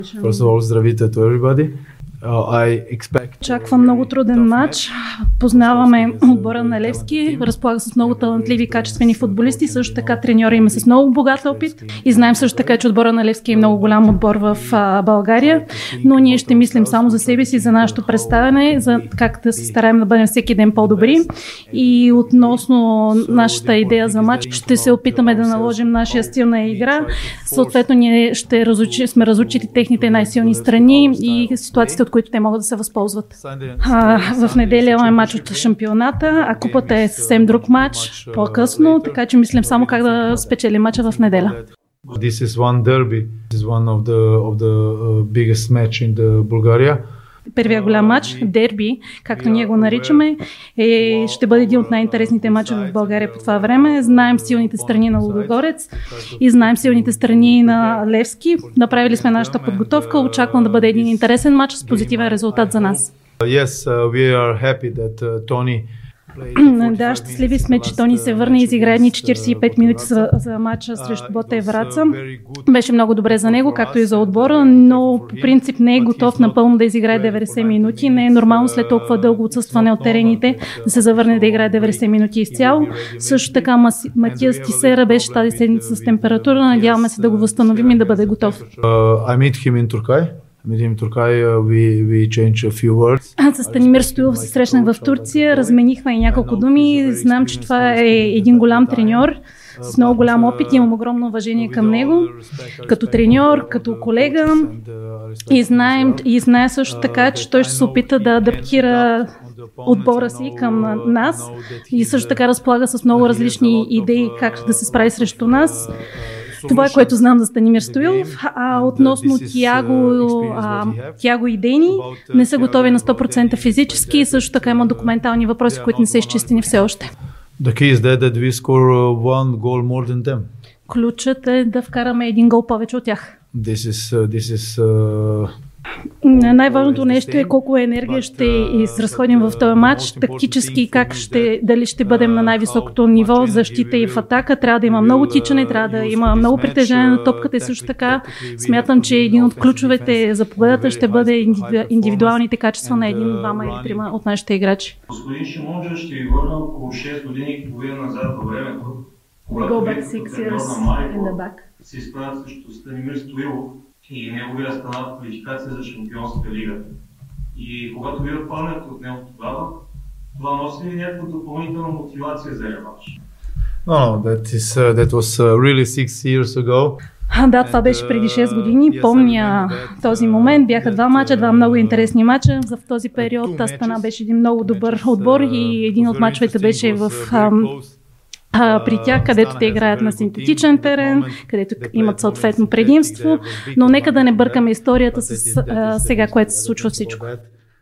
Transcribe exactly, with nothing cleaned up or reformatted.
First of all, здравейте to everybody. Uh, I expect... Очаква много труден матч. Познаваме отбора на Левски, разполага с много талантливи, качествени футболисти, също така треньори има с много богат опит и знаем също така, че отбора на Левски е много голям отбор в а, България, но ние ще мислим само за себе си, за нашето представяне, за как да се стараем да бъдем всеки ден по-добри и относно нашата идея за матч, ще се опитаме да наложим нашия стил на игра. Съответно, ние ще разучи, сме разучили техните най-силни страни и ситуациите, от които те могат да се възползват. А, в неделя имаме матч от шампионата, а купата е съвсем друг матч по-късно, така че мислим само как да спечелим матча в неделя. This is one derby. This is one of the of the uh, biggest match in the Bulgaria. Първия голям матч, дерби, както ние го наричаме, е, ще бъде един от най-интересните матчове в България по това време. Знаем силните страни на Лудогорец и знаем силните страни на Левски. Направили сме нашата подготовка. Очаквам да бъде един интересен матч с позитивен резултат за нас. Yes, uh, we are happy that uh, Tony Да, щастливи сме, че Тони се върна и изигра едни четиридесет и пет минути за, за матча срещу Ботев Враца. Беше много добре за него, както и за отбора, но по принцип не е готов напълно да изиграе деветдесет минути. Не е нормално след толкова дълго отсъстване от терените да се завърне да играе деветдесет минути изцяло. Също така Матиас Тисера беше тази седмица с температура. Надяваме се да го възстановим и да бъде готов. Uh, I meet him in Turkey. With Turkey, uh, we, we change a few words. Аз с Станимир Стоилов се срещнах в Турция, разменихме и няколко думи. Знам, че това е един голям треньор с много голям опит, имам огромно уважение към него, като треньор, като колега и знаем, и знае също така, че той ще се опита да адаптира отбора си към нас и също така разполага с много различни идеи как да се справи срещу нас. Това е, което знам за Станимир Стоилов. А относно Тиаго, а, Тиаго и Дени, не са готови на сто процента физически и също така има документални въпроси, които не са изчистени все още. The key is that, that we score one goal more than them. Ключът е да вкараме един гол повече от тях. This is, uh, this is, uh... Най-важното нещо е колко енергия ще изразходим в този матч, тактически как ще, дали ще бъдем на най-високото ниво, защита и в атака. Трябва да има много тичане, трябва да има много притежание на топката и също така смятам, че един от ключовете за победата ще бъде индивидуалните качества на един, двама или трима от нашите играчи. Господин Шимонджа, ще ви върна около шест години и половина назад във времето, когато вие като треньор на Марибор се изправят срещу Станимир Стоилов и неговия стана в квалификация за Шампионска лига. И когато вие отпаднете от него тогава, това носи ли някаква допълнителна мотивация за реванш? No, no, that is uh, that was uh, really six years ago. А, да, това беше преди шест години. Помня този момент. Бяха два мача, два много интересни мача. В този период Астана беше един много добър отбор и един от мачовете беше в ам, А, при тях, където те играят на синтетичен терен, където имат съответно предимство, но нека да не бъркаме историята с а, сега, което се случва всичко.